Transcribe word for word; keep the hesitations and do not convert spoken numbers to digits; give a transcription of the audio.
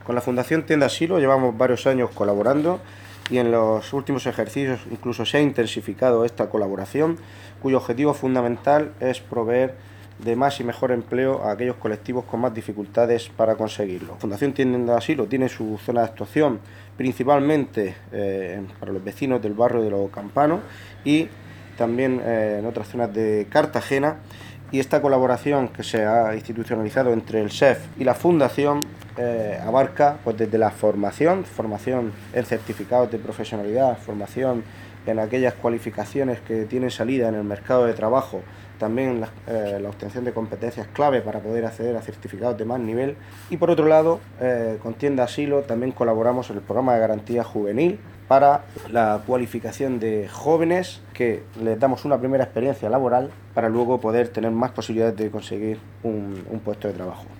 Con la Fundación Tienda Asilo llevamos varios años colaborando y en los últimos ejercicios incluso se ha intensificado esta colaboración, cuyo objetivo fundamental es proveer de más y mejor empleo a aquellos colectivos con más dificultades para conseguirlo. La Fundación Tienda Asilo tiene su zona de actuación principalmente eh, para los vecinos del barrio de Los Campanos y también eh, en otras zonas de Cartagena, y esta colaboración que se ha institucionalizado entre el S E F y la Fundación eh, abarca pues, desde la formación, formación en certificados de profesionalidad, formación en aquellas cualificaciones que tienen salida en el mercado de trabajo, también la, eh, la obtención de competencias clave para poder acceder a certificados de más nivel, y por otro lado, eh, con Tienda Asilo también colaboramos en el programa de garantía juvenil para la cualificación de jóvenes que les damos una primera experiencia laboral para luego poder tener más posibilidades de conseguir un, un puesto de trabajo.